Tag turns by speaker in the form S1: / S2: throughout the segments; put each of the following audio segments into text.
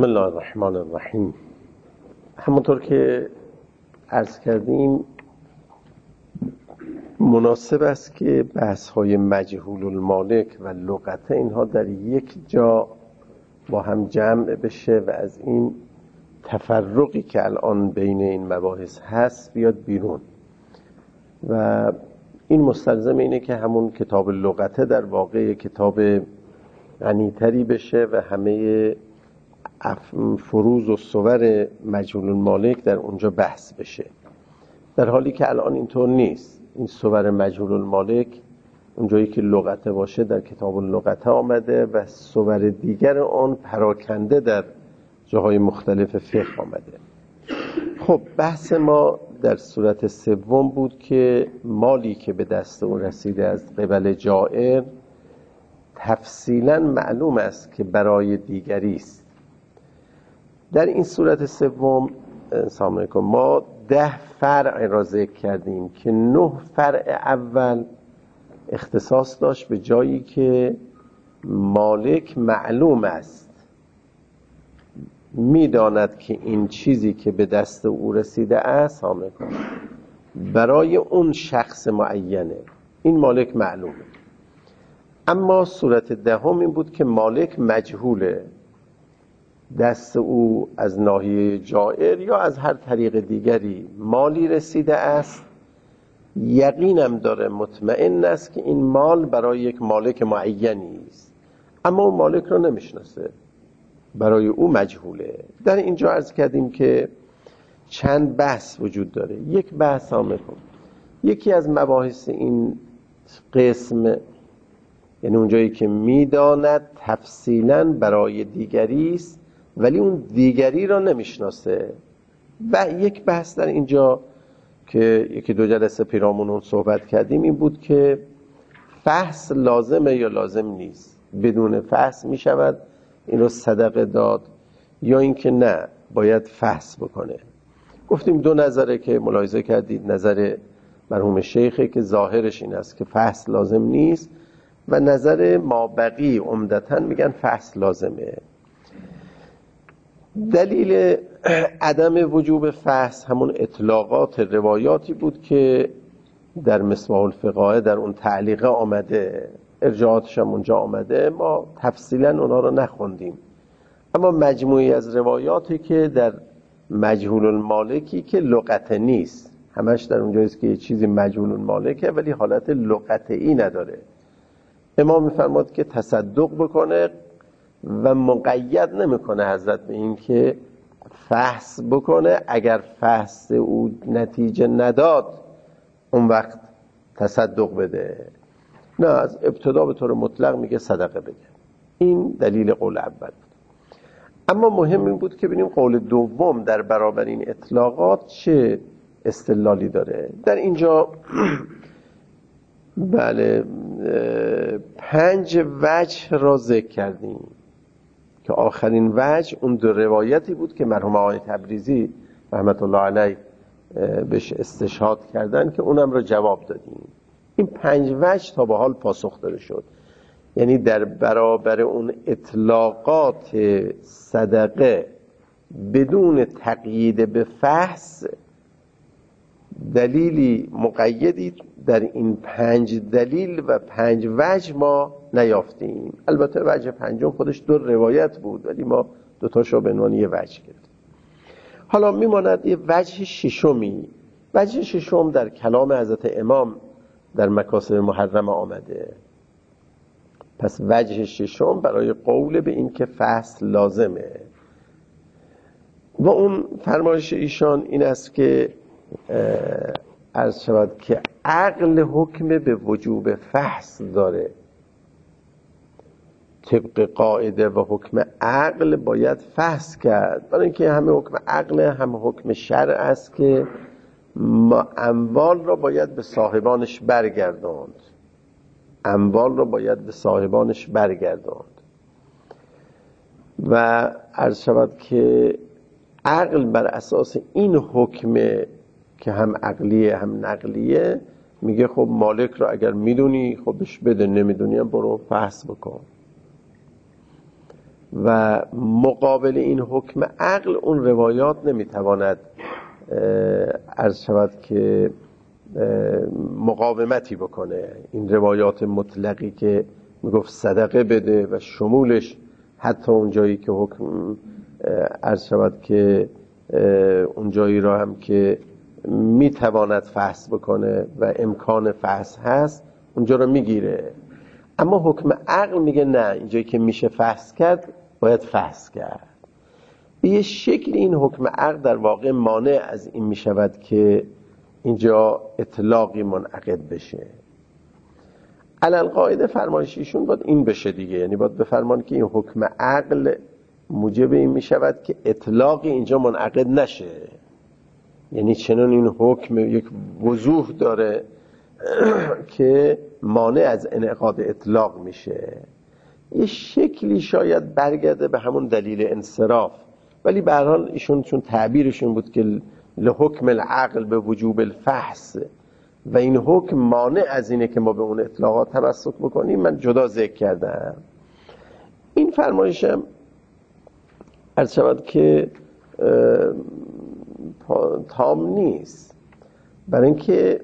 S1: بسم الله الرحمن الرحیم. همونطور که عرض کردیم مناسب است که بحث‌های مجهول المالک و لغت اینها در یک جا با هم جمع بشه و از این تفرقی که الان بین این مباحث هست بیاد بیرون. و این مستلزم اینه که همون کتاب لغته در واقع کتاب غنی‌تری بشه و همه فروض و صور مجهول المالک در اونجا بحث بشه، در حالی که الان اینطور نیست. این صور مجهول المالک اونجایی که لغته باشه در کتاب اللغته آمده و صور دیگر اون پراکنده در جاهای مختلف فقه آمده. خب بحث ما در صورت سوم بود که مالی که به دست اون رسیده از قبل جائر تفصیلا معلوم است که برای دیگری است. در این صورت سوم سلام علیکم ما 10 فرع را ذکر کردیم که 9 فرع اول اختصاص داشت به جایی که مالک معلوم است، میداند که این چیزی که به دست او رسیده است سلام علیکم برای اون شخص معینه، این مالک معلومه. اما صورت دهم این بود که مالک مجهوله، دست او از ناحیه جائر یا از هر طریق دیگری مالی رسیده است، یقینم داره، مطمئن است که این مال برای یک مالک معینی است، اما اون مالک رو نمیشناسه، برای او مجهوله. در اینجا عرض کردیم که چند بحث وجود داره. یک بحث یکی از مباحث این قسم، یعنی اونجایی که میداند تفصیلا برای دیگری است ولی اون دیگری را نمیشناسه. و یک بحث در اینجا که یکی دو جلسه پیرامون اون صحبت کردیم این بود که فحص لازمه یا لازم نیست، بدون فحص میشود این رو صدقه داد یا اینکه نه باید فحص بکنه. گفتیم دو نظره که ملاحظه کردید، نظر مرحوم شیخه که ظاهرش این است که فحص لازم نیست و نظر مابقی عمدتاً میگن فحص لازمه. دلیل عدم وجوب فحص همون اطلاقات روایاتی بود که در مصباح الفقاهه در اون تعلیقه آمده، ارجاعاتش هم اونجا آمده، ما تفصیلا اونا رو نخوندیم. اما مجموعی از روایاتی که در مجهول المالکی که لغت نیست، همش در اونجاییست که یه چیزی مجهول المالکه ولی حالت لغتئی نداره، امام میفرماد که تصدق بکنه و مقید نمیکنه حضرت به این که فحص بکنه. اگر فحص او نتیجه نداد اون وقت تصدق بده، نه از ابتدا به طور مطلق میگه صدقه بده. این دلیل قول اول بود. اما مهم این بود که ببینیم قول دوم در برابر این اطلاقات چه استدلالی داره. در اینجا بله 5 وجه را ذکر کردیم که آخرین وجه اون 2 روایتی بود که مرحوم آقای تبریزی رحمت الله علیه بهش استشهاد کردن که اونم را جواب دادیم. این 5 وجه تا به حال پاسخ داده شد، یعنی در برابر اون اطلاقات صدقه بدون تقیید به فحص دلیلی مقیدی در این 5 دلیل و 5 وجه ما نیافتیم. البته وجه پنجم خودش 2 روایت بود ولی ما 2 تاشو به عنوان یه وجه گرفتیم. حالا میماند یه وجه ششمی. وجه ششم در کلام حضرت امام در مکاسب محرمه آمده. پس وجه ششم برای قول به این که فحص لازمه و اون فرمایش ایشان این است که عرض شود که عقل حکم به وجوب فحص داره. طبق قاعده و حکم عقل باید فحص کرد، برای اینکه همه حکم عقل هم حکم شرع است که ما اموال را باید به صاحبانش برگرداند، اموال را باید به صاحبانش برگرداند. و عرض شود که عقل بر اساس این حکم که هم عقلیه هم نقلیه میگه خب مالک رو اگر میدونی خب بهش بده، نمیدونی هم برو فحص بکن. و مقابل این حکم عقل اون روایات نمیتواند عرض شود که مقاومتی بکنه. این روایات مطلقی که میگفت صدقه بده و شمولش حتی اون جایی که حکم عرض شود که اون جایی را هم که میتواند فحص بکنه و امکان فحص هست اونجا رو میگیره. اما حکم عقل میگه نه، اینجایی که میشه فحص کرد باید فحص کرد. به یه شکل این حکم عقل در واقع مانع از این میشود که اینجا اطلاقی منعقد بشه. علالقاعده فرمایشیشون باید این بشه دیگه، یعنی باید بفرمان که این حکم عقل موجب این میشود که اطلاقی اینجا منعقد نشه. یعنی چنان این حکم یک وضوح داره که مانع از انعقاد اطلاق میشه. یه شکلی شاید برگرده به همون دلیل انصراف، ولی به هر حال ایشون چون تعبیرشون بود که لحکم العقل به وجوب الفحص و این حکم مانع از اینه که ما به اون اطلاقات تمسک بکنیم، من جدا ذکر کردم. این فرمایشم عرض شود که تام نیست، برای اینکه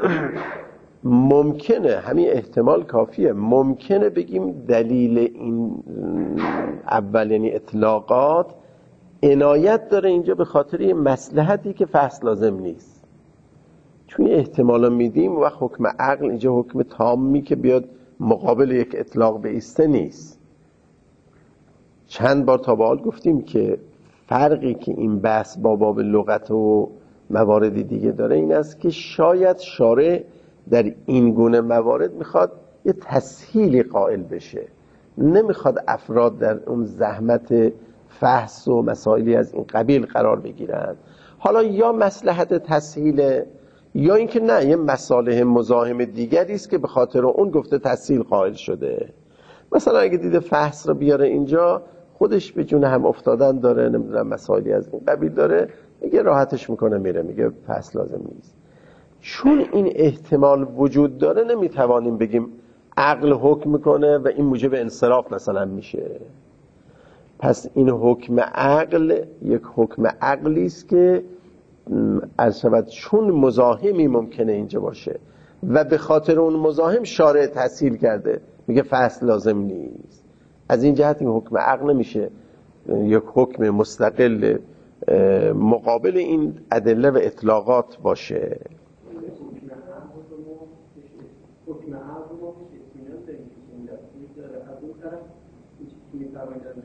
S1: ممکنه همین احتمال کافیه، ممکنه بگیم دلیل این اول یعنی اطلاقات عنایت داره اینجا به خاطر یه مصلحتی که فحص لازم نیست. چون احتمالا میدیم و حکم عقل اینجا حکم تامی که بیاد مقابل یک اطلاق بایسته نیست. چند بار تا به حال گفتیم که فرقی که این بحث با باب لغت و موارد دیگه داره این است که شاید شارع در این گونه موارد میخواد یه تسهیلی قائل بشه، نمیخواد افراد در اون زحمت فحص و مسائلی از این قبیل قرار بگیرن. حالا یا مصلحت تسهیل یا اینکه نه، یه مصالح مزاحم دیگری است که به خاطر اون گفته تسهیل قائل شده. مثلا اگه دیده فحص رو بیاره اینجا، خودش به جون هم افتادن داره، نمیدونم مسائلی از این قبیل داره، میگه راحتش میکنه میره، میگه فحص لازم نیست. چون این احتمال وجود داره نمیتوانیم بگیم عقل حکم میکنه و این موجب انصراف مثلا میشه. پس این حکم عقل یک حکم عقلی است که عرض شود چون مزاحمی ممکنه اینجا باشه و به خاطر اون مزاحم شارع تسهیل کرده، میگه فحص لازم نیست. از این جهت این حکم عقل نمیشه یک حکم مستقل مقابل این ادله و اطلاقات باشه.
S2: حکم عقل رو اطمینان داریم که این داره از اون طرف می‌فرمایید از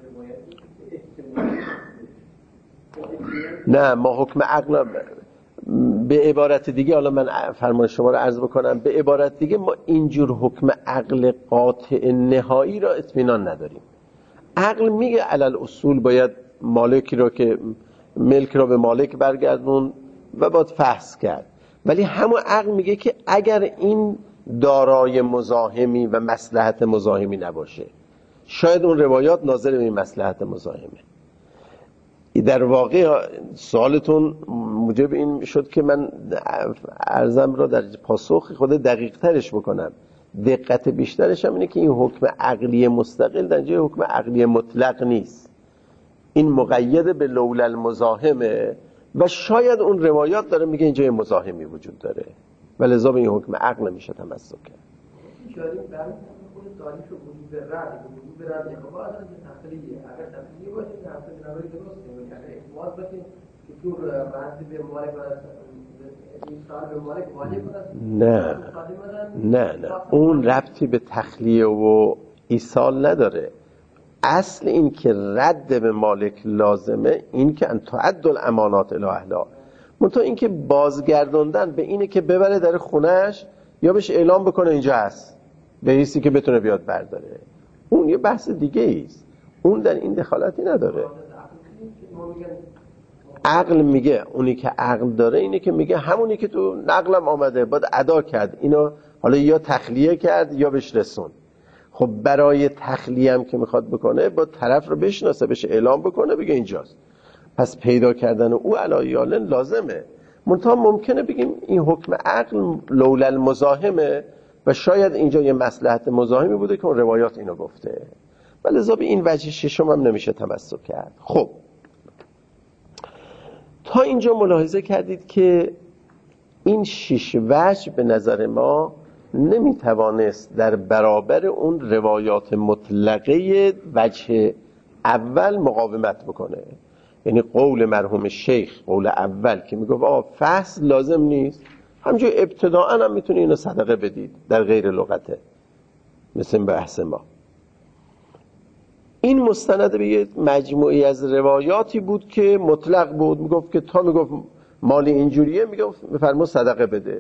S2: روایت
S1: نه، ما حکم عقل به عبارت دیگه، حالا من فرمان شما رو عرض بکنم، به عبارت دیگه ما اینجور حکم عقل قاطع نهایی را اطمینان نداریم. عقل میگه علل اصول باید مالکی را که ملک را به مالک برگردون و باید فحص کرد، ولی همون عقل میگه که اگر این دارای مزاحمی و مصلحت مزاحمی نباشه، شاید اون روایات ناظر به این مصلحت مزاحمه. در واقع سوالتون موجب این شد که من عرضم را در پاسخ خود دقیق ترش بکنم. دقت بیشترش هم اینه که این حکم عقلی مستقل در جای حکم عقلی مطلق نیست، این مقید به لولا المزاحمه و شاید اون روایات داره میگه اینجا مزاحمی وجود داره و لذا به این حکم عقل میشه تمسک کرد.
S2: شاید برای خود تاریخ وجود رد وجود رد خب از تخلیه، اگر تخلیه باشه تخلیه نباید درسته، اگر احتمال باشه که تو رد به مالک
S1: نه اون ربطی به تخلیه و ایصال نداره. اصل این که رد به مالک لازمه این که ان تعد الامانات الی اهلها، منتها این که بازگردوندن به اینه که ببره در خونهش یا بهش اعلام بکنه اینجا هست به حیثی که بتونه بیاد برداره، اون یه بحث دیگه است، اون در این دخالتی نداره. عقل میگه، اونی که عقل داره اینه که میگه همونی که تو نقلم آمده باید ادا کرد، اینو حالا یا تخلیه کرد یا بهش رسون. خب برای تخلیه هم که میخواد بکنه با طرف رو بشناسه، بهش اعلام بکنه بگه اینجاست، پس پیدا کردن او علایال لازمه. منتها ممکنه بگیم این حکم عقل لولا المزاحمه و شاید اینجا یه مصلحت مزاحمی بوده که اون روایات اینو گفته. و لذا به این وجه ششم هم نمیشه تمسک کرد. خب تا اینجا ملاحظه کردید که این 6 وجه به نظر ما نمیتوانست در برابر اون روایات مطلقه وجه اول مقاومت بکنه. یعنی قول مرحوم شیخ، قول اول که میگفت فصل لازم نیست، همجور ابتداءً هم میتونی اینو صدقه بدید در غیر لغته، مثل بحث ما. این مستند به یه مجموعی از روایاتی بود که مطلق بود، میگفت که تا میگفت مال اینجوریه میگفت بفرما صدقه بده.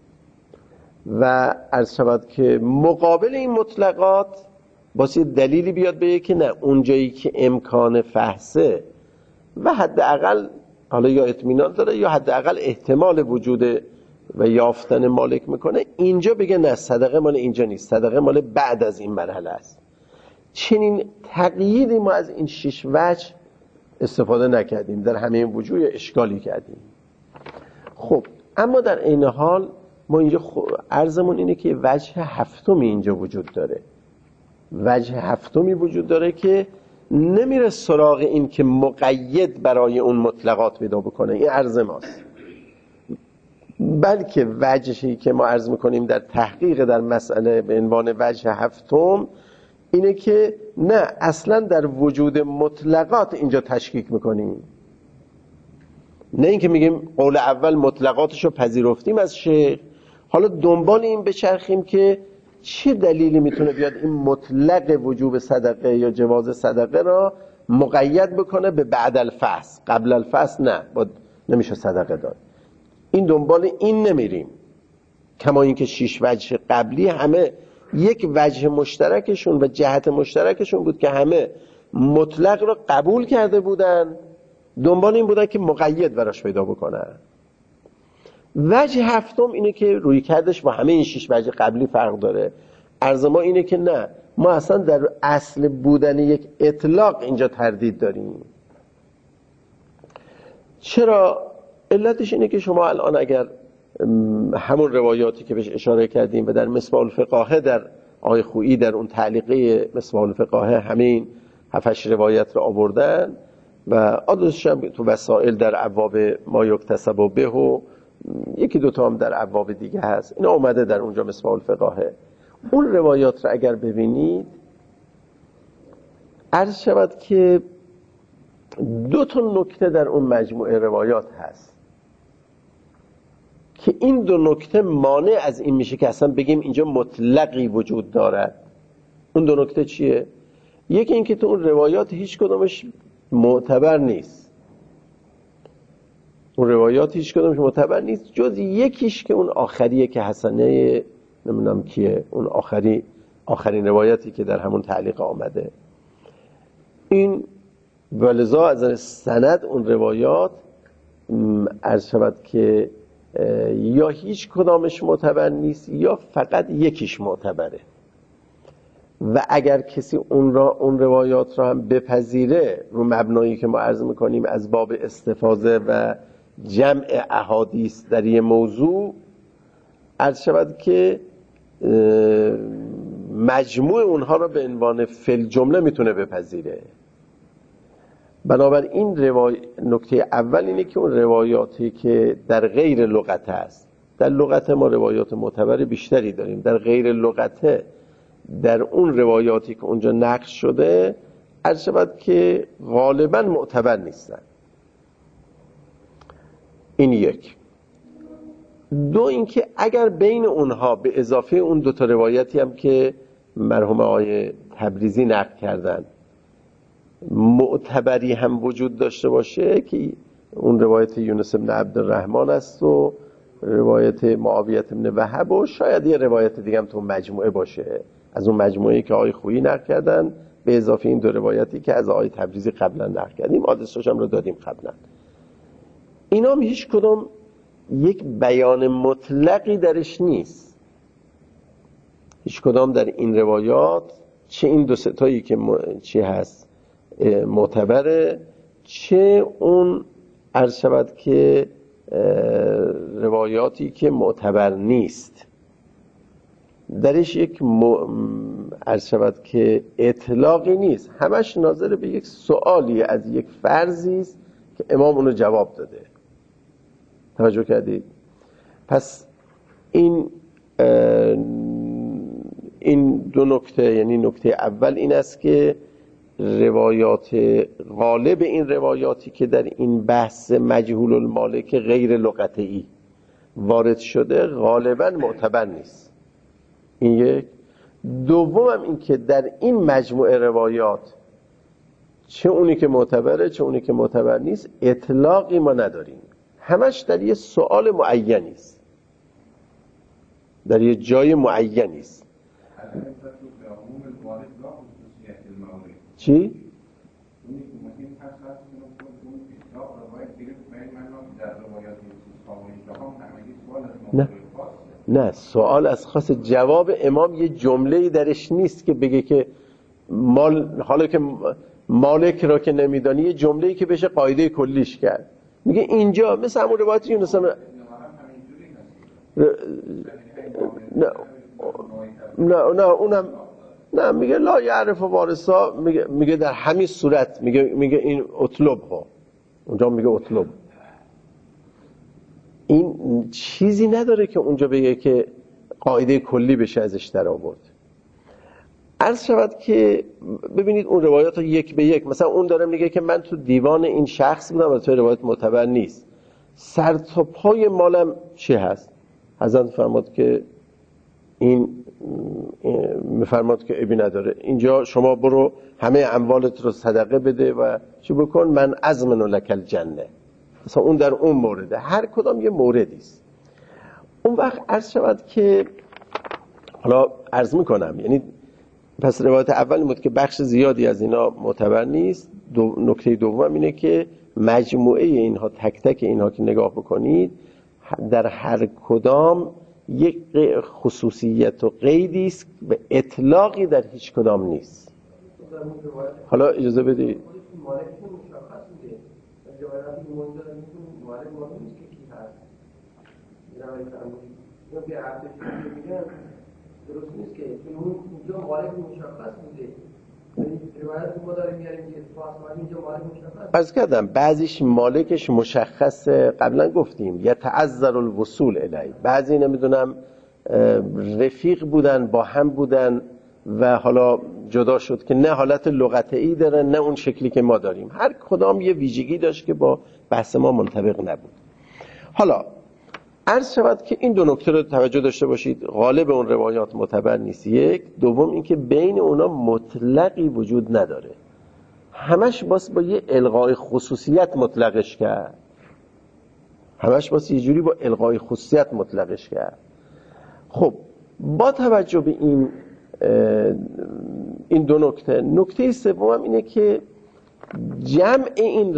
S1: و عرض شود که مقابل این مطلقات واسه دلیلی بیاد بگه که نه، اونجایی که امکان فحصه و حداقل حالا یا اطمینان داره یا حداقل احتمال وجود و یافتن مالک میکنه، اینجا بگه نه، صدقه مال اینجا نیست، صدقه مال بعد از این مرحله است. چنین تقییدی ما از این 6 وجه استفاده نکردیم، در همه این وجوه اشکالی کردیم. خب اما در این حال ما اینجا عرضمون اینه که وجه هفتمی اینجا وجود داره. وجه هفتمی وجود داره که نمیره سراغ این که مقید برای اون مطلقات پیدا بکنه، این عرض ماست، بلکه وجهی که ما عرض میکنیم در تحقیق در مسئله به عنوان وجه هفتم اینه که نه، اصلا در وجود مطلقات اینجا تشکیک میکنیم، نه اینکه میگیم قول اول مطلقاتشو پذیرفتیم از شیخ، حالا دنبال این بچرخیم که چه دلیلی میتونه بیاد این مطلق وجوب صدقه یا جواز صدقه را مقید بکنه به بعد الفصل، قبل الفصل نه، نمیشه صدقه داد. این دنبال این نمیریم، کما اینکه 6 وجه قبلی همه یک وجه مشترکشون و جهت مشترکشون بود که همه مطلق رو قبول کرده بودن، دنبال این بودن که مقید براش پیدا بکنن. وجه هفتم اینه که روی کردش با همه این 6 وجه قبلی فرق داره. عرض ما اینه که نه، ما اصلا در اصل بودن یک اطلاق اینجا تردید داریم. چرا؟ علتش اینه که شما الان اگر همون روایاتی که بهش اشاره کردیم و در مصباح الفقاهه در آقای خویی در اون تعلیقه مصباح الفقاهه همین 7-8 روایت رو آوردن و آدرسش هم تو وسائل در ابواب ما یکتسب به و یکی دوتا هم در ابواب دیگه هست، این اومده در اونجا مصباح الفقاهه. اون روایات رو اگر ببینید عرض شود که 2 نکته در اون مجموعه روایات هست که این 2 نکته مانع از این میشه که اصلا بگیم اینجا مطلقی وجود دارد. اون 2 نکته چیه؟ یکی این که تو اون روایات هیچ کدومش معتبر نیست، اون روایات هیچ کدومش معتبر نیست جز یکیش که اون آخریه که حسنه نمیدونم کیه، اون آخرین روایتی که در همون تعلیق آمده. این ولذا از سند اون روایات عرض شود که یا هیچ کدامش معتبر نیست یا فقط یکیش معتبره. و اگر کسی اون روایات را هم بپذیره رو مبنایی که ما عرض میکنیم از باب استفاضه و جمع احادیث در یه موضوع، عرض شود که مجموع اونها را به عنوان فل جمله میتونه بپذیره. بنابراین نکته اول اینه که اون روایاتی که در غیر لغت است، در لغت ما روایات معتبر بیشتری داریم، در غیر لغت در اون روایاتی که اونجا نقل شده عرض شود که غالبا معتبر نیستن. این یک. 2 اینکه اگر بین اونها به اضافه اون 2 روایتی هم که مرحوم آقای تبریزی نقل کردن معتبری هم وجود داشته باشه که اون روایت یونس بن عبدالرحمن است و روایت معاویه بن وهب و شاید یه روایت دیگه هم تو مجموعه باشه از اون مجموعه‌ای که آقای خویی نقل کردن به اضافه این 2 روایتی که از آقای تبریزی قبلا نقل کردیم، آدرسش هم رو دادیم قبلا. اینا هم هیچ کدوم یک بیان مطلقی درش نیست، هیچ کدام در این روایات، چه این 2 تایی که چی هست معتبره، چه اون عرض شود که روایاتی که معتبر نیست. درش یک عرض شود که اطلاقی نیست، همش ناظر به یک سوالی از یک فرضی است که امام اونو جواب داده. توجه کردید؟ پس این دو نکته، یعنی نکته اول این است که روایات غالب این روایاتی که در این بحث مجهول المالک غیر لغتئی وارد شده غالبا معتبر نیست. این یک. دوم این که در این مجموعه روایات چه اونی که معتبره چه اونی که معتبر نیست اطلاقی ما نداریم، همش در یه سوال معینی است، در یه جای معینی است. چی؟ نه سوال از خاص جواب امام یه جمله‌ای درش نیست که بگه که حالا که مالک را که نمیدانی یه جمله‌ای که بشه قاعده کلیش کرد. میگه اینجا مثل همون روایتی یونس نه اونم نه میگه لا یعرف وارثا، میگه در همین صورت میگه این اطلب ها، اونجا میگه اطلب. این چیزی نداره که اونجا بگه که قاعده کلی بشه ازش در آورد. عرض شود که ببینید اون روایات رو یک به یک، مثلا اون داره میگه که من تو دیوان این شخص بودم و تو روایت معتبر نیست، سر تا پای مالم چی هست؟ حضرت فرمود که این میفرماد که ابی نداره، اینجا شما برو همه اموالت رو صدقه بده و چی بکن، من ازمن لک الجنه. مثلا اون در اون مورده، هر کدام یه موردی است. اون وقت عرض شود که حالا عرض میکنم، یعنی پس روایت اول این بود که بخش زیادی از اینا معتبر نیست. نکته دوم اینه که مجموعه اینها، تک تک اینها که نگاه بکنید در هر کدام یک خصوصیت و قیدی است و اطلاقی در هیچ کدام نیست. حالا اجازه بدید
S2: درست نیست که اونجا مالک مشخص بوده، روایت ما داریم میاریم که فاطمه اینجا مالک مشخص.
S1: عرض کردم بعضیش مالکش مشخصه، قبلا گفتیم یتعذر الوصول الیه، بعضی نمیدونم رفیق بودن با هم بودن و حالا جدا شد که نه حالت لغتئی داره نه اون شکلی که ما داریم، هر کدام یه ویژگی داشت که با بحث ما منطبق نبود. حالا عرض شود که این دو نکته رو توجه داشته باشید، غالب اون روایات معتبر نیست، یک. دوم این که بین اونا مطلقی وجود نداره، همش با یه الغای خصوصیت مطلقش کرد، همش یه جوری با الغای خصوصیت مطلقش کرد. خب با توجه به این دو نکته سوم اینه که جمع این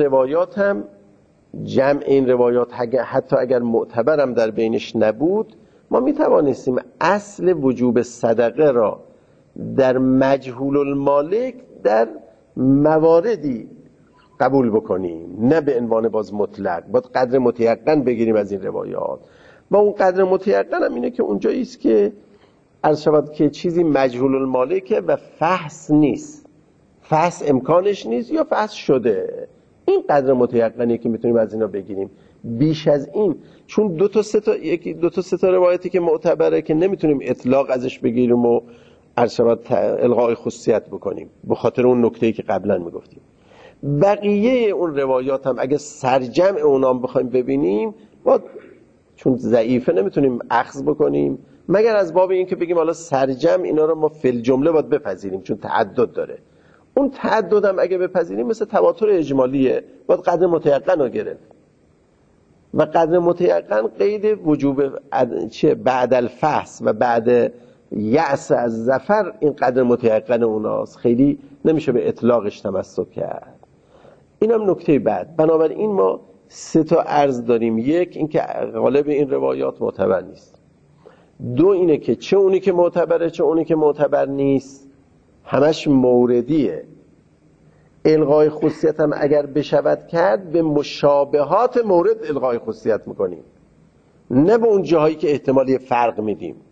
S1: روایات حتی اگر معتبرم در بینش نبود، ما می توانستیم اصل وجوب صدقه را در مجهول المالک در مواردی قبول بکنیم، نه به عنوان باز مطلق. باید قدر متیقن بگیریم از این روایات. و اون قدر متیقن هم اینه که اونجایی است که عرض شود که چیزی مجهول المالکه و فحص نیست، فحص امکانش نیست یا فحص شده. این قدر متیقنیه که میتونیم از اینا بگیریم. بیش از این، چون دو تا سه تا روایتی که معتبره که نمیتونیم اطلاق ازش بگیریم و عرض شود الغای خصوصیت بکنیم، به خاطر اون نکته‌ای که قبلا میگفتیم. بقیه اون روایات هم اگه سرجمع اونام بخوایم ببینیم، چون ضعیفه نمیتونیم اخذ بکنیم، مگر از باب این که بگیم حالا سرجمع اینا رو ما فی الجمله باید بپذیریم چون تعدد داره. اون تعدد هم اگه بپذیریم مثل تواتر اجمالیه، باید قدر متیقن رو گرفت. و قدر متیقن قید وجوب بعد الفحص و بعد یأس از ظفر، این قدر متیقن اوناست، خیلی نمیشه به اطلاقش تمسک کرد. اینم نکته بعد. بنابراین ما سه تا عرض داریم، یک این که غالب این روایات معتبر نیست، دو اینه که چه اونی که معتبره چه اونی که معتبر نیست همش موردیه. الغای خصوصیت هم اگر بشود کرد به مشابهات مورد الغای خصوصیت میکنیم، نه به اون جاهایی که احتمالی فرق میدیم.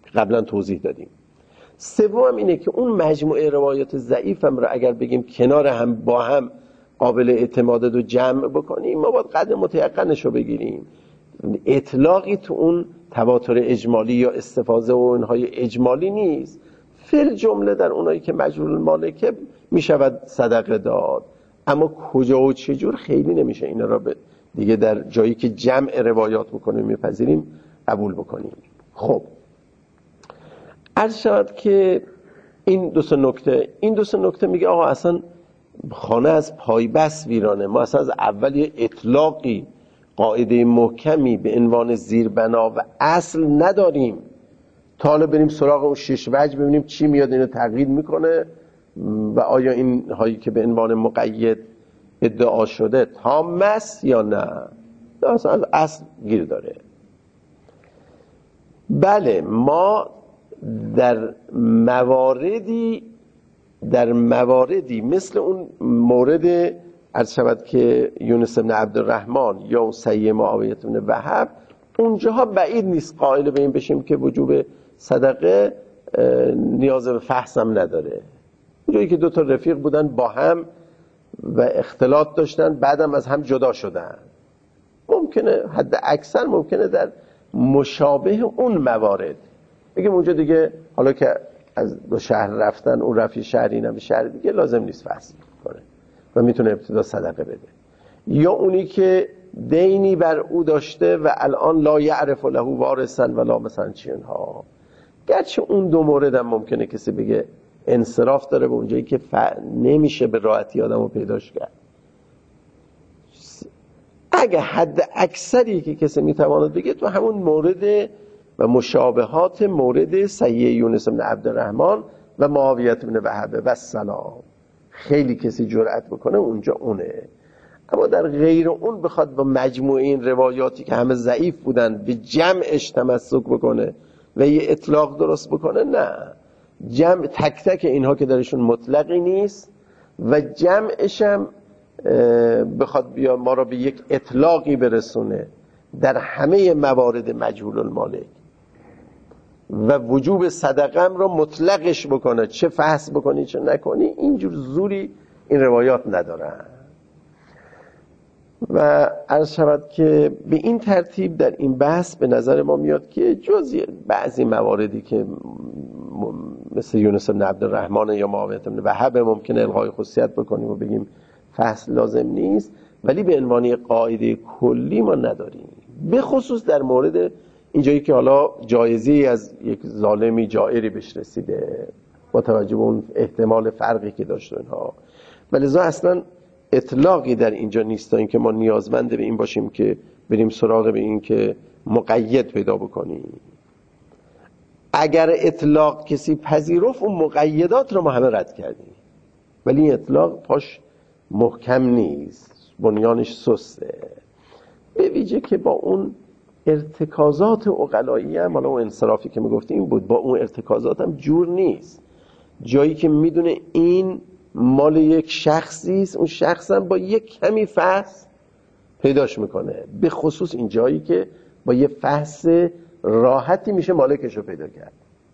S1: قبلا توضیح دادیم. سوم اینه که اون مجموعه روایات ضعیف هم رو اگر بگیم کنار هم با هم قابل اعتماد و جمع بکنیم، ما باید قدر متیقنش رو بگیریم. اطلاقی تو اون تواتر اجمالی یا استفاضه و اونهای اجمالی نیست. فل جمله در اونایی که مجهول المالکه میشود صدقه داد، اما کجا و چجور خیلی نمیشه اینا را دیگه در جایی که جمع روایات بکنیم میپذیریم قبول بکنیم. خب عرض شود که این دو سه نکته میگه آقا اصلا خانه از پای بس ویرانه. ما اصلا از اول یه اطلاقی قاعده محکمی به عنوان زیربنا و اصل نداریم تا حالا بریم سراغ اون 6 وجه ببینیم چی میاد اینو تغییر میکنه و آیا این هایی که به عنوان مقید ادعا شده تام است یا نه. اصلا از اصل گیر داره. بله ما در مواردی مثل اون مورد عرض شود که یونس بن عبدالرحمن یا اون سیه معاویه بن وهب، اونجاها بعید نیست قائل به این بشیم که وجوب صدقه نیاز به فحص هم نداره. اونجایی که دو تا رفیق بودن با هم و اختلاط داشتن بعدم از هم جدا شدن، ممکنه حد اکثر ممکنه در مشابه اون موارد بگیم اونجا دیگه حالا که از دو شهر رفتن، اون رفت شهری اینم شهر دیگه، لازم نیست فحص کنه و میتونه ابتدا صدقه بده. یا اونی که دینی بر او داشته و الان لا یعرف له وارثا ولا مثلا چینها، گرچه اون دو مورد هم ممکنه کسی بگه انصراف داره به اونجایی که نمیشه به راحتی آدمو پیداش کرد. اگه حد اکثری که کسی میتواند بگه تو همون مورد و مشابهات مورد سیه یونس بن عبدالرحمن و معاویه بن وهب و سلام، خیلی کسی جرأت بکنه اونجا اونه. اما در غیر اون بخواد با مجموعه این روایاتی که همه ضعیف بودن به جمعش تمسک بکنه و یه اطلاق درست بکنه، نه. جمع تک تک اینها که درشون مطلقی نیست و جمعش هم بخواد بیا ما را به یک اطلاقی برسونه در همه موارد مجهول المالک و وجوب صدقه هم را مطلقش بکنه، چه فحص بکنی چه نکنی، اینجور زوری این روایات ندارن. و عرض شود که به این ترتیب در این بحث به نظر ما میاد که جز بعضی مواردی که مثل یونس بن عبدالرحمن یا معاویه بن وهب ممکنه الغای خصوصیت بکنیم و بگیم فحص لازم نیست، ولی به عنوان قاعده کلی ما نداریم. به خصوص در مورد اینجایی که حالا جایزی از یک ظالمی جائری بهش رسیده با توجه به اون احتمال فرقی که داشت اینها، ولذا اصلا اطلاقی در اینجا نیست تا اینکه ما نیازمند به این باشیم که بریم سراغ به این که مقید پیدا بکنیم. اگر اطلاق کسی پذیرفت اون مقیدات رو ما همه رد کردیم، ولی این اطلاق پاش محکم نیست، بنیانش سسته، به ویژه که با اون ارتکازات عقلایی هم، حالا اون انصرافی که میگفتیم بود، با اون ارتکازات هم جور نیست. جایی که میدونه این مال یک شخصی است، اون شخص هم با یک کمی فحص پیداش میکنه، به خصوص این جایی که با یه فحص راحتی میشه مالکش رو پیدا کرد،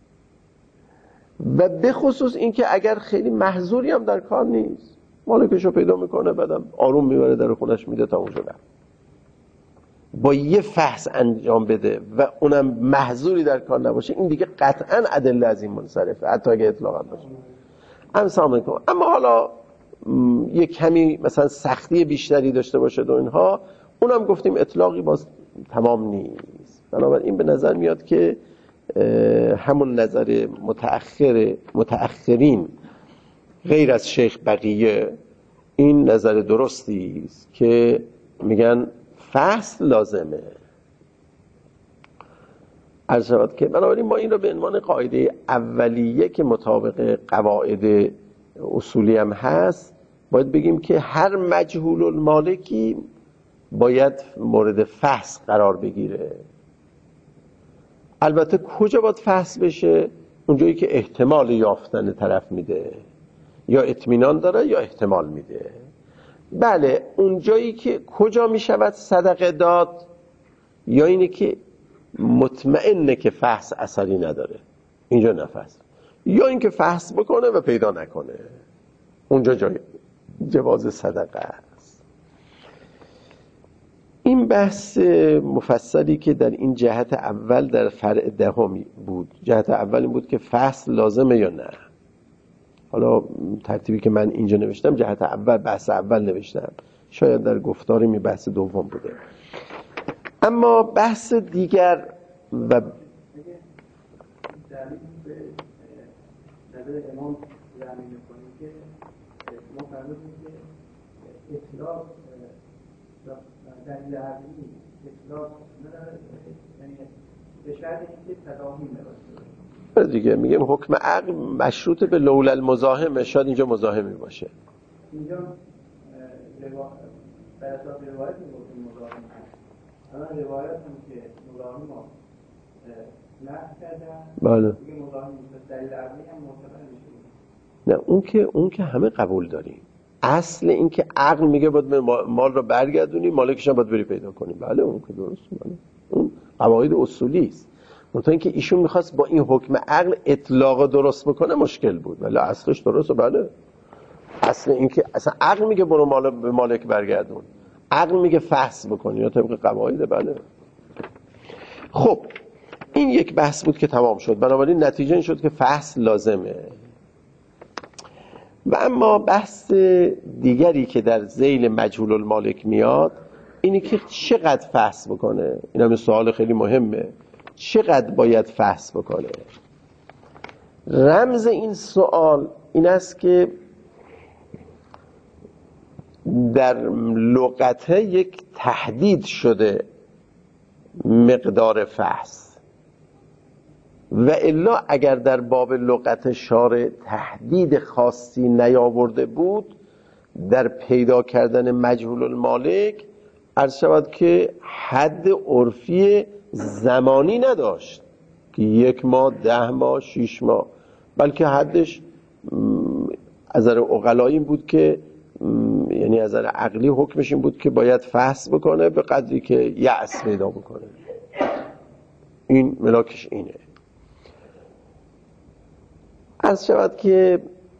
S1: و به خصوص این که اگر خیلی محظوری هم در کار نیست مالکش رو پیدا میکنه، بعدم آروم میبره در خونش میده تا اونجا رفت. با یه فحص انجام بده و اونم محظوری در کار نباشه، این دیگه قطعا ادله از این منصرفه، حتی اگه اطلاقا باشه. اما حالا یه کمی مثلا سختی بیشتری داشته باشه و اینها، اونم گفتیم اطلاقی باز تمام نیست. بنابراین به نظر میاد که همون نظر متأخرین غیر از شیخ بقیه این نظر درستی است که میگن فحص لازمه. عرض شود که بنابراین ما این رو به عنوان قاعده اولیه که مطابق قواعد اصولی هم هست باید بگیم که هر مجهول المالکی باید مورد فحص قرار بگیره. البته کجا باید فحص بشه؟ اونجایی که احتمال یافتن طرف میده، یا اطمینان داره یا احتمال میده. بله اونجایی که کجا میشود صدقه داد، یا اینه که مطمئنه که فحص اثری نداره، اینجا نفس، یا اینکه فحص بکنه و پیدا نکنه، اونجا جای جواز صدقه است. این بحث مفصلی که در این جهت اول در فرع دهمی بود. جهت اول این بود که فحص لازمه یا نه. حالا ترتیبی که من اینجا نوشتم جهت اول، بحث اول نوشتم، شاید در گفتاری می بحث دوم بوده. اما بحث دیگر و
S2: نظر امام زمین می‌کنیم که ما فرمودیم که اطلاق دلیل عقلی اطلاق نداره، یعنی به شرط اینکه تداوم باشه.
S1: دیگه میگم حکم عقل مشروط به لولا المزاحم، شاید اینجا مزاحمی باشه.
S2: اینجا بر اساس روایت میگفتیم مزاحم هست، اما روایت هم که مزاحم ما نقل کردن،
S1: بله
S2: دیگه مزاحم دلیل عقلی هم معتبر میشه.
S1: نه اون که همه قبول داریم. اصل این که عقل میگه باید مال رو برگردونی، مالکش هم باید بری پیدا کنی. بله اون که درست، بله اون قواعد اصولی است. منتها اینکه ایشون میخواست با این حکم عقل اطلاق درست بکنه مشکل بود، ولی اصلش درسته. بله اصل این که اصلا عقل میگه برو مال به مالک برگردون، عقل میگه فحص بکنی یا طبق قواعد. بله خب این یک بحث بود که تمام شد. بنابراین نتیجه این شد که فحص لازمه. و اما بحث دیگری که در ذیل مجهول المالک میاد اینی که چقدر فحص بکنه. این هم سوال خیلی مهمه، چقدر باید فحص بکنه. رمز این سوال این است که در لغته یک تحدید شده مقدار فحص، و الا اگر در باب لغت شارع تحدید خاصی نیاورده بود، در پیدا کردن مجهول المالک عرض شود که حد عرفی زمانی نداشت که 1 ماه 10 ماه 6 ماه، بلکه حدش از نظر عقلایی این بود که یعنی از نظر عقلی حکمش این بود که باید فحص بکنه به قدری که یأس پیدا بکنه. این ملاکش اینه. عرض شود که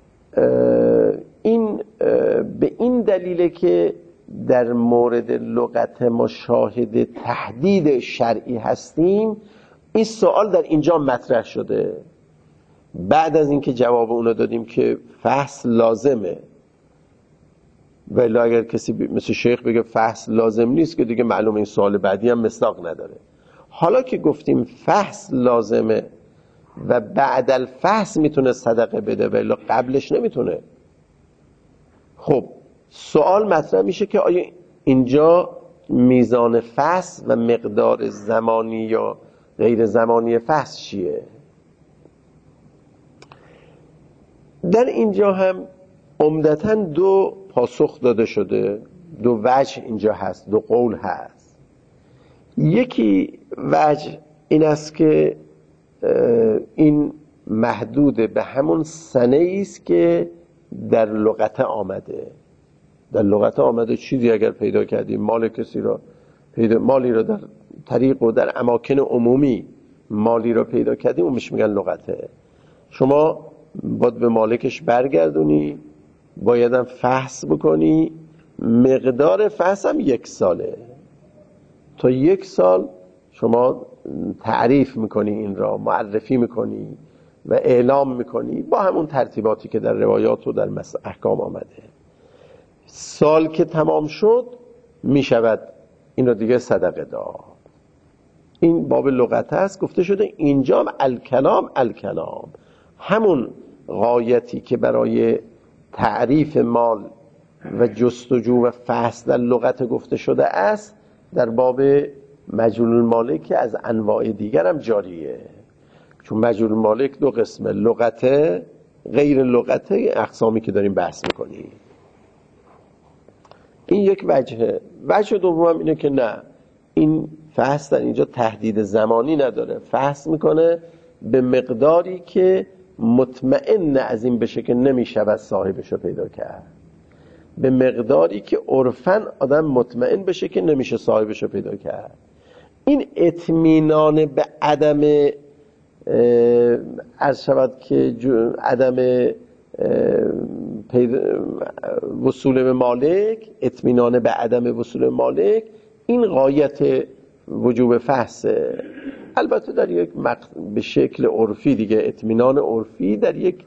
S1: این به این دلیله که در مورد لغت ما شاهد تحدید شرعی هستیم، این سوال در اینجا مطرح شده. بعد از اینکه جواب اونو دادیم که فحص لازمه، ولی اگر کسی مثل شیخ بگه فحص لازم نیست که دیگه معلومه این سوال بعدی هم مصداق نداره. حالا که گفتیم فحص لازمه و بعد الفحص میتونه صدقه بده ولی قبلش نمیتونه، خب سوال مطرح میشه که آیا اینجا میزان فحص و مقدار زمانی یا غیر زمانی فحص چیه؟ در اینجا هم عمدتاً 2 پاسخ داده شده، 2 وجه اینجا هست، 2 قول هست. یکی وجه این است که این محدود به همون سنه است که در لغت آمده. در لغت آمده چیزی اگر پیدا کردیم، مال کسی را مالی را در طریق و در اماکن عمومی مالی را پیدا کردیم، اون میشه میگن لغته. شما باید به مالکش برگردونی، بایدم فحص بکنی. مقدار فحص هم 1 ساله. تا 1 سال شما تعریف میکنی، این را معرفی میکنی و اعلام میکنی با همون ترتیباتی که در روایات و در احکام آمده. سال که تمام شد میشود این را دیگه صدقه داد. این باب لغت است. گفته شده اینجا الکلام همون غایتی که برای تعریف مال و جستجو و فحص در لغت گفته شده است، در باب مجهول المالک که از انواع دیگر هم جاریه. چون مجهول المالک 2 قسمه، لغته غیر لغته، اقسامی که داریم بحث میکنیم. این یک وجهه. وجه دوم اینه که نه، این فحص در اینجا تحدید زمانی نداره، فحص میکنه به مقداری که مطمئن از این بشه که نمیشود صاحبش رو پیدا کرد، به مقداری که عرفاً آدم مطمئن بشه که نمیشه صاحبش رو پیدا کرد. این اطمینان به عدم عرض شود که عدم وصول به مالک، اطمینان به عدم وصول به مالک، این غایت وجوب فحصه. البته در یک به شکل عرفی دیگه، اطمینان عرفی در یک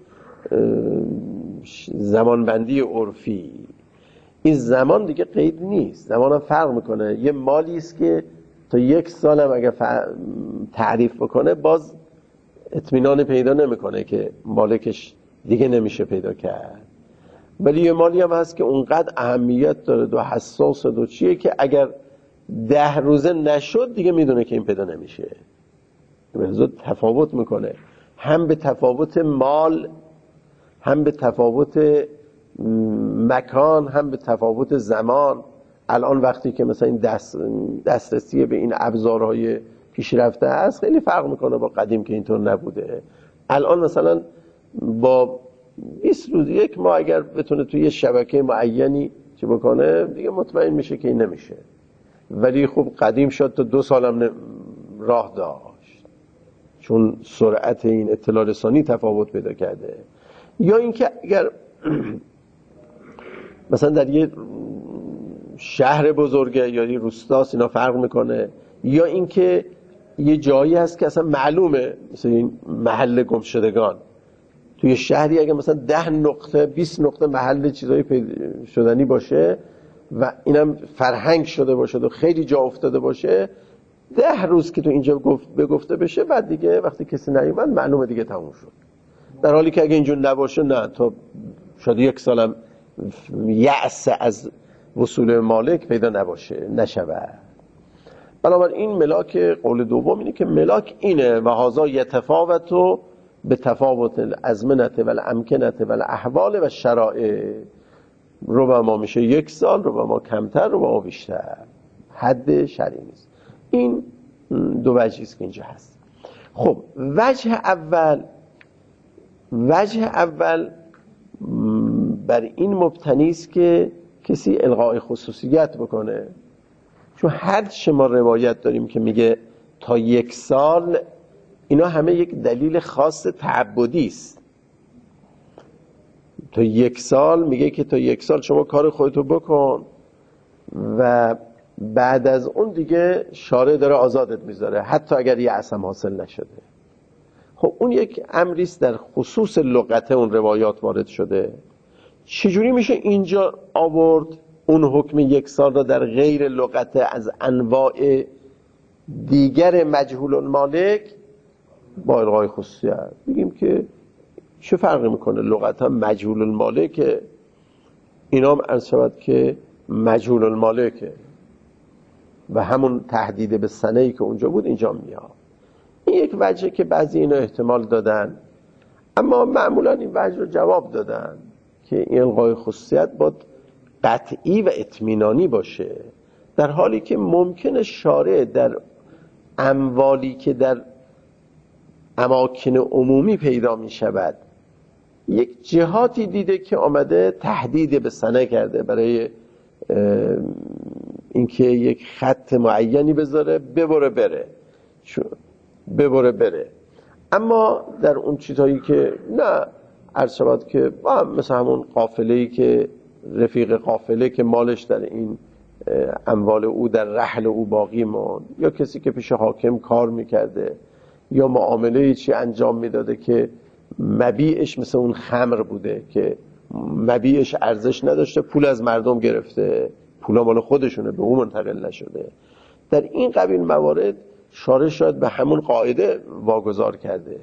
S1: زمانبندی عرفی، این زمان دیگه قید نیست، زمان هم فرق میکنه. یه مالی است که تا 1 سال هم اگه تعریف بکنه باز اطمینان پیدا نمیکنه که مالکش دیگه نمیشه پیدا کرد. ولی یه مالی هم هست که اونقدر اهمیت داره و حساس و چیه که اگر 10 روزه نشد دیگه میدونه که این پیدا نمیشه. به تفاوت میکنه، هم به تفاوت مال، هم به تفاوت مکان، هم به تفاوت زمان. الان وقتی که مثلا این دسترسی به این ابزارهای پیشرفته هست خیلی فرق میکنه با قدیم که اینطور نبوده. الان مثلا با 20 روز 1 ماه اگر بتونه توی یه شبکه معینی چه بکنه دیگه مطمئن میشه که این نمیشه. ولی خب قدیم شد تا 2 سال هم راه داشت، چون سرعت این اطلاع رسانی تفاوت پیدا کرده. یا اینکه اگر مثلا در یه شهر بزرگه یا یه روستاست اینا فرق میکنه، یا اینکه یه جایی هست که اصلا معلومه، مثلا این محل گمشدگان توی شهری اگه مثلا 10 نقطه 20 نقطه محل چیزایی شدنی باشه و اینم فرهنگ شده باشه و خیلی جا افتاده باشه، 10 روز که تو اینجا بگفته بشه بعد دیگه وقتی کسی نیومد معلومه دیگه تموم شد. در حالی که اگه اینجور نباشه نه، تا شاید 1 سالم یأس از وصول مالک پیدا نشود. بنابراین این ملاک قول دوم اینه که ملاک اینه و هذا یتفاوت به تفاوت الازمنه و الامکنه و الاحوال و شرائع. ربما میشه 1 سال، ربما کمتر، ربما بیشتر، حد شرعی نیست. این 2 وجهی است که اینجا هست. خب وجه اول بر این مبتنی است که کسی الغای خصوصیت بکنه، چون هر چه ما روایت داریم که میگه تا 1 سال، اینا همه یک دلیل خاص تعبدی است. تا 1 سال میگه که تا 1 سال شما کار خودتو بکن و بعد از اون دیگه شارع داره آزادت میذاره حتی اگر یه عصم حاصل نشده. خب اون یک امری است در خصوص لغت اون روایات وارد شده. چجوری میشه اینجا آورد اون حکم 1 سال را در غیر لغت از انواع دیگر مجهول المالک با الغای خصوصیت؟ بگیم که چه فرقی میکنه؟ لغت ها مجهول المالک، اینا هم عرض شود که مجهول المالک و همون تهدید به سنه‌ای که اونجا بود اینجا میاد. این یک وجه که بعضی اینا احتمال دادن، اما معمولا این وجه رو جواب دادن که این الغای خصوصیت باید قطعی و اطمینانی باشه، در حالی که ممکنه شارع در اموالی که در اماکن عمومی پیدا می شود یک جهاتی دیده که آمده تهدید به سنه کرده برای اینکه یک خط معینی بذاره ببره بره. اما در اون چیزهایی که نه، عرض شود که مثل همون قافله‌ای که رفیق قافله که مالش در این اموال او در رحل او باقی موند، یا کسی که پیش حاکم کار میکرده یا معامله چی انجام میداده که مبیعش مثل اون خمر بوده که مبیعش ارزش نداشته، پول از مردم گرفته، پولا مال خودشونه به اون منتقل نشده. در این قبیل موارد شارع شاید به همون قاعده واگذار کرده.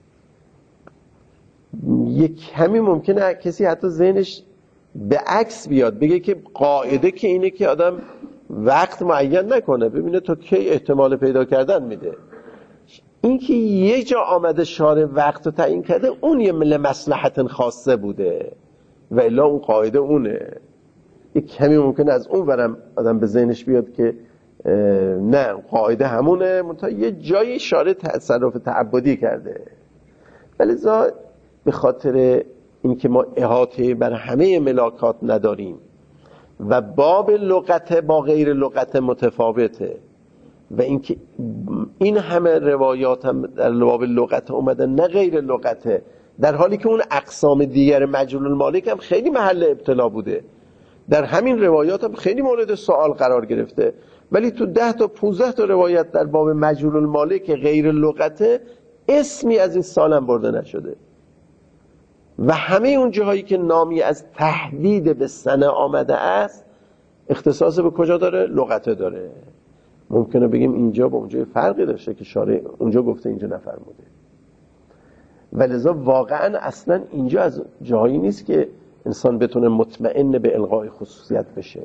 S1: یک کمی ممکنه کسی حتی ذهنش به عکس بیاد، بگه که قاعده که اینه که آدم وقت معین نکنه، ببینه تا کی احتمال پیدا کردن میده. این که یه جا آمده شارع وقت رو تعیین کرده، اون یه مصلحت خاصه بوده و الا اون قاعده اونه. یک کمی ممکنه از اون ورم آدم به ذهنش بیاد که نه قاعده همونه، منتها یه جایی شارع تصرف تعبدی کرده. ولی به خاطر اینکه ما احاطه بر همه ملاکات نداریم و باب لغت با غیر لغت متفاوته و اینکه این همه روایات هم در باب لغت اومده نه غیر لغته، در حالی که اون اقسام دیگر مجهول المالک هم خیلی محل ابتلا بوده، در همین روایات هم خیلی مورد سوال قرار گرفته، ولی تو 10 تا 15 تا روایت در باب مجهول المالک غیر لغته اسمی از این سالم برده نشده و همه اون جاهایی که نامی از تحدید به سنه آمده است اختصاص به کجا داره؟ لغته داره. ممکنه بگیم اینجا با اونجا فرقی داشته که شارع اونجا گفته اینجا نفرموده، ولذا واقعا اصلا اینجا از جایی نیست که انسان بتونه مطمئن به الغای خصوصیت بشه.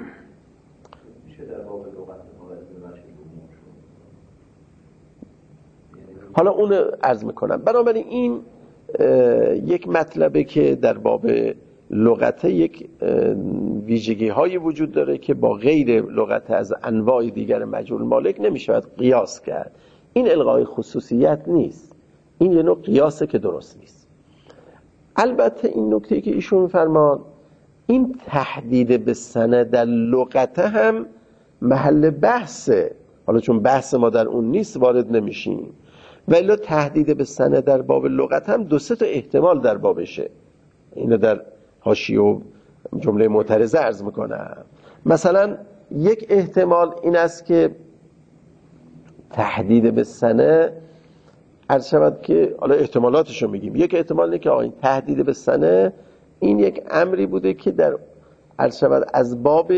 S1: حالا اون عرض میکنم. بنابراین این یک مطلبه که در باب لغته یک ویژگی هایی وجود داره که با غیر لغته از انواع دیگر مجهول مالک نمیشود قیاس کرد. این الغای خصوصیت نیست، این یه نوع قیاسه که درست نیست. البته این نکته که ایشون میفرمان این تحدید به سنه در لغته هم محل بحثه، حالا چون بحث ما در اون نیست وارد نمیشیم، ولی تحدید به سنه در باب لغت هم 2-3 تا احتمال در بابشه. اینو در حاشیه و جمله معترضه عرض میکنم. مثلا یک احتمال این است که تحدید به سنه عرض شود که حالا احتمالاتشو میگیم. یک احتمال اینه که این تحدید به سنه این یک امری بوده که در عرض شود از باب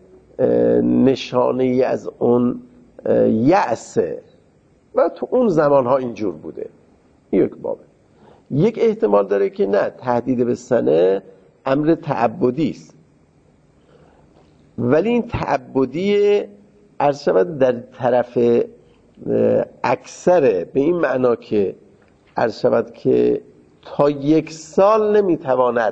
S1: نشانه از اون یأسه و تو اون زمانها اینجور بوده. یک بابه. یک احتمال داره که نه، تهدید به سنه امر تعبدی است، ولی این تعبدی عرض شود در طرف اکثره، به این معنا که عرض شود که تا 1 سال نمیتواند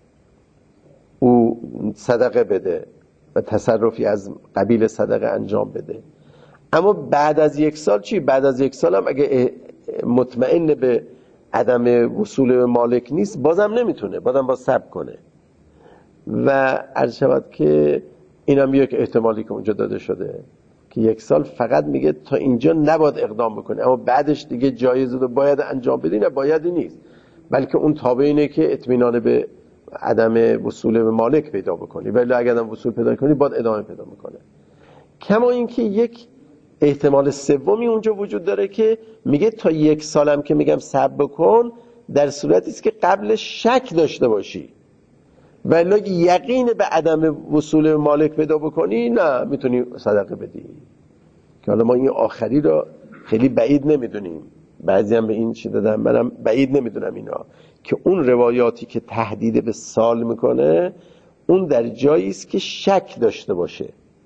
S1: او صدقه بده و تصرفی از قبیل صدقه انجام بده، اما بعد از 1 سال چی؟ بعد از 1 سال هم اگه مطمئن به عدم وصول مالک نیست بازم نمیتونه، بازم با صبر کنه. و عرض شود که این هم یک احتمالی که اونجا داده شده که 1 سال فقط میگه تا اینجا نباید اقدام بکنه، اما بعدش دیگه جایزه رو باید انجام بدی، نه بایدی نیست، بلکه اون تابع اینه که اطمینان به عدم وصول به مالک پیدا بکنی، ولی اگر عدم وصول پیدا کنی باید ادامه پیدا میکنه. کما اینکه یک احتمال سومی اونجا وجود داره که میگه تا 1 سالم که میگم صبر بکن در صورتی است که قبل شک داشته باشی، ولی یقین به عدم وصول مالک پیدا بکنی نه میتونی صدقه بدی. که حالا ما این آخری رو خیلی بعید نمیدونیم، بعضی هم به این چی دادن، منم بعید نمیدونم اینا، که اون روایاتی که تهدید به سال میکنه اون در جایی است که شک داشته باشه،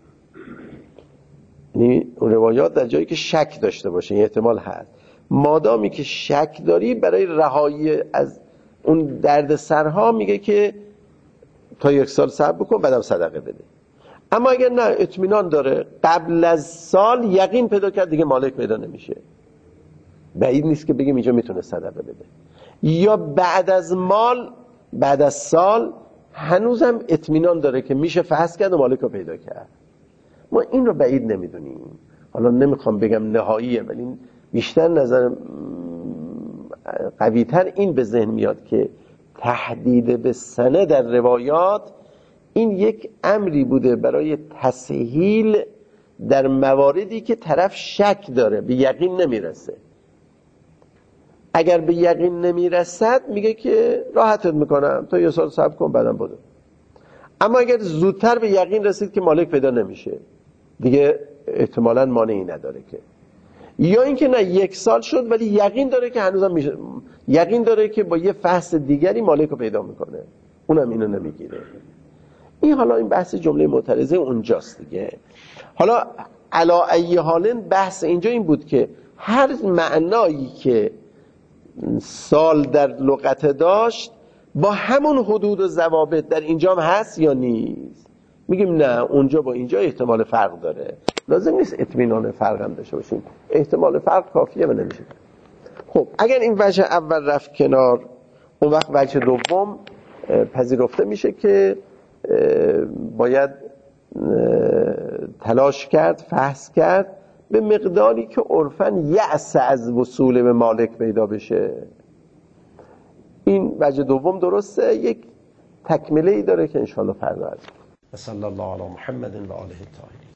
S1: یعنی اون روایات در جایی که شک داشته باشه، این احتمال هست. مادامی که شک داری برای رهایی از اون درد سرها میگه که تا 1 سال صبر بکن بعدم صدقه بده. اما اگر نه اطمینان داره قبل از سال یقین پیدا کرد دیگه مالک پیدا نمیشه، بعید نیست که بگیم اینجا میتونه صدقه بده. یا بعد از سال هنوزم اطمینان داره که میشه فحص کرد و مالک رو پیدا کرد. ما این رو بعید نمیدونیم. حالا نمیخوام بگم نهاییه، ولی بیشتر نظر قویتر این به ذهن میاد که تحدید به سنه در روایات این یک امری بوده برای تسهیل در مواردی که طرف شک داره، به یقین نمیرسه. اگر به یقین نمیرسد میگه که راحتت میکنم تا 1 سال صبر کن بعدم بدو. اما اگر زودتر به یقین رسید که مالک پیدا نمیشه دیگه احتمالاً مانعی نداره که، یا اینکه نه 1 سال شد ولی یقین داره که هنوزم میشه، یقین داره که با یه فحص دیگری مالک رو پیدا میکنه، اونم اینو نمیگیره. این حالا این بحث جمله معترضه اونجاست دیگه. حالا علی ای حال بحث اینجا این بود که هر معنایی که سال در لغت داشت با همون حدود و ضوابط در اینجا هم هست یا نیست. میگیم نه، اونجا با اینجا احتمال فرق داره، لازم نیست اطمینان فرق هم داشته باشیم، احتمال فرق کافیه و نمیشه. خب اگر این وجه اول رفت کنار، اون وقت وجه دوم پذیرفته میشه که باید تلاش کرد، فحص کرد به مقداری که عرفاً یأس از وصول به مالک پیدا بشه. این وجه دوم درسته، یک تکمله ای داره که انشاءالله فردا عرض. صلی الله علی محمد و آله الطاهرین.